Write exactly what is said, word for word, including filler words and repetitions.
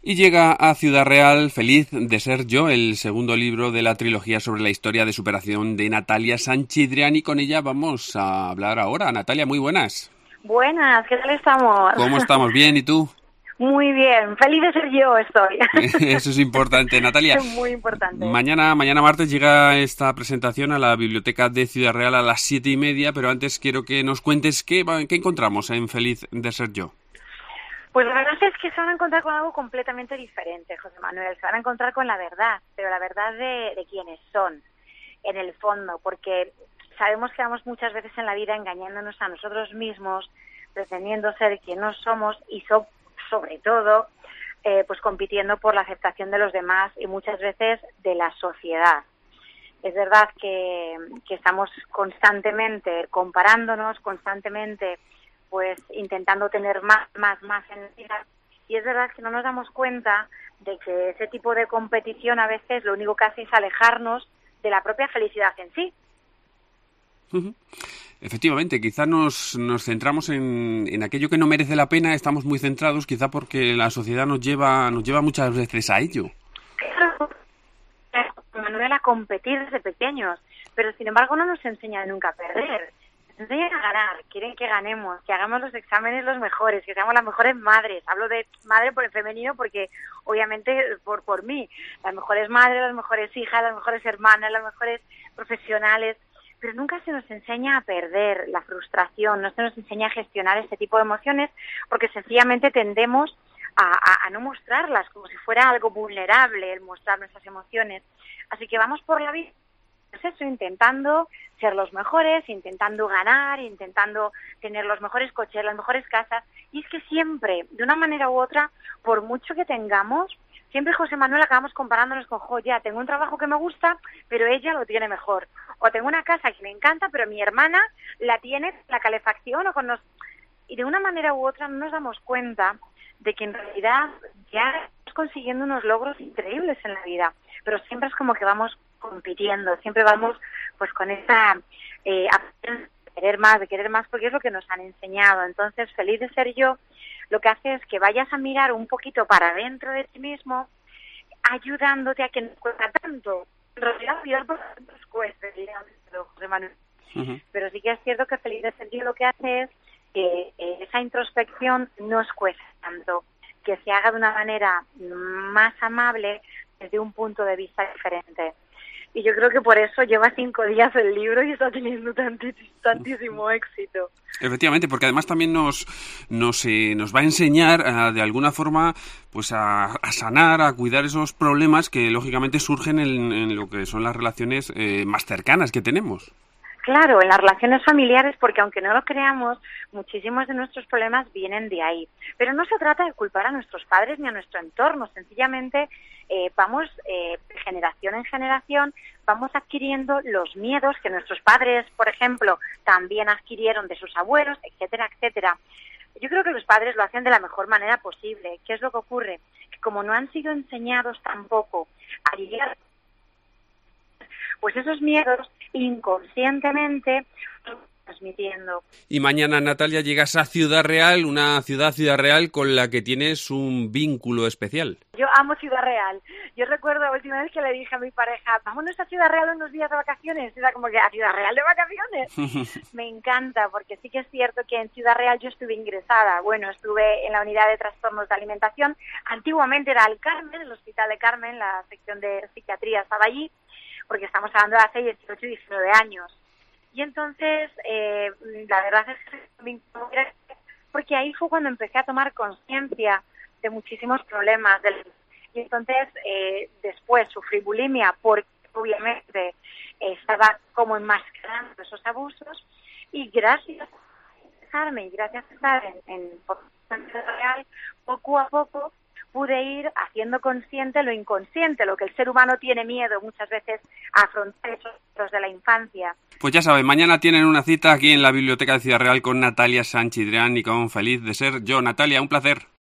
Y llega a Ciudad Real, Feliz de ser yo, el segundo libro de la trilogía sobre la historia de superación de Natalia Sanchidrián, y con ella vamos a hablar ahora. Natalia, muy buenas. Buenas, ¿qué tal estamos? ¿Cómo estamos? ¿Bien? ¿Y tú? Muy bien, feliz de ser yo estoy. Eso es importante, Natalia. Muy importante. Mañana, mañana martes llega esta presentación a la Biblioteca de Ciudad Real a las siete y media, pero antes quiero que nos cuentes qué, qué encontramos en Feliz de ser yo. Pues la verdad es que se van a encontrar con algo completamente diferente, José Manuel. Se van a encontrar con la verdad, pero la verdad de, de quiénes son, en el fondo, porque sabemos que vamos muchas veces en la vida engañándonos a nosotros mismos, pretendiendo ser quien no somos y so, sobre todo, eh, pues compitiendo por la aceptación de los demás y muchas veces de la sociedad. Es verdad que, que estamos constantemente comparándonos, constantemente pues intentando tener más, más, más en la vida, y es verdad que no nos damos cuenta de que ese tipo de competición a veces lo único que hace es alejarnos de la propia felicidad en sí. Uh-huh. Efectivamente, quizá nos, nos centramos en, en aquello que no merece la pena, estamos muy centrados, quizá porque la sociedad nos lleva, nos lleva muchas veces a ello. Claro, Manuel, a competir desde pequeños, pero sin embargo no nos enseña nunca a perder. Nos enseñan a ganar, quieren que ganemos, que hagamos los exámenes los mejores, que seamos las mejores madres. Hablo de madre por el femenino porque obviamente por, por mí, las mejores madres, las mejores hijas, las mejores hermanas, las mejores profesionales, pero nunca se nos enseña a perder la frustración, no se nos enseña a gestionar este tipo de emociones porque sencillamente tendemos a, a, a no mostrarlas, como si fuera algo vulnerable el mostrar nuestras emociones. Así que vamos por la vida, pues eso, intentando ser los mejores, intentando ganar, intentando tener los mejores coches, las mejores casas, y es que siempre, de una manera u otra, por mucho que tengamos, siempre, José Manuel, acabamos comparándonos con, jo, ya, tengo un trabajo que me gusta, pero ella lo tiene mejor, o tengo una casa que me encanta, pero mi hermana la tiene la calefacción, o con los... y de una manera u otra no nos damos cuenta de que en realidad ya estamos consiguiendo unos logros increíbles en la vida, pero siempre es como que vamos compitiendo, siempre vamos pues con esa eh, de querer más, de querer más, porque es lo que nos han enseñado. Entonces, Feliz de ser yo, lo que hace es que vayas a mirar un poquito para dentro de ti mismo, ayudándote a que no cuesta tanto. En realidad, mirar por nos cuesta, José Manuel. Uh-huh. Pero sí que es cierto que Feliz de ser yo lo que hace es que eh, esa introspección nos cuesta tanto, que se haga de una manera más amable desde un punto de vista diferente. Y yo creo que por eso lleva cinco días el libro y está teniendo tantísimo, tantísimo éxito. Efectivamente, porque además también nos nos, eh, nos va a enseñar uh, de alguna forma pues a, a sanar, a cuidar esos problemas que lógicamente surgen en, en lo que son las relaciones eh, más cercanas que tenemos. Claro, en las relaciones familiares, porque aunque no lo creamos, muchísimos de nuestros problemas vienen de ahí. Pero no se trata de culpar a nuestros padres ni a nuestro entorno, sencillamente eh, vamos, eh, de generación en generación, vamos adquiriendo los miedos que nuestros padres, por ejemplo, también adquirieron de sus abuelos, etcétera, etcétera. Yo creo que los padres lo hacen de la mejor manera posible. ¿Qué es lo que ocurre? Que como no han sido enseñados tampoco a lidiar, pues esos miedos inconscientemente transmitiendo. Y mañana, Natalia, llegas a Ciudad Real, una ciudad, Ciudad Real, con la que tienes un vínculo especial. Yo amo Ciudad Real. Yo recuerdo la última vez que le dije a mi pareja, vámonos a Ciudad Real unos días de vacaciones. Era como que, ¿a Ciudad Real de vacaciones? Me encanta, porque sí que es cierto que en Ciudad Real yo estuve ingresada. Bueno, estuve en la unidad de trastornos de alimentación. Antiguamente era el Carmen, el Hospital de Carmen, la sección de psiquiatría estaba allí, porque estamos hablando de hace dieciocho y diecinueve años. Y entonces, eh, la verdad es que porque ahí fue cuando empecé a tomar conciencia de muchísimos problemas. Del, y entonces, eh, después sufrí bulimia, porque obviamente eh, estaba como enmascarando esos abusos. Y gracias a dejarme, y gracias a estar en, en, en Real, poco a poco pude ir haciendo consciente lo inconsciente, lo que el ser humano tiene miedo muchas veces a afrontar esos de la infancia. Pues ya saben, mañana tienen una cita aquí en la Biblioteca de Ciudad Real con Natalia Sanchidrián y con Feliz de ser yo. Natalia, un placer.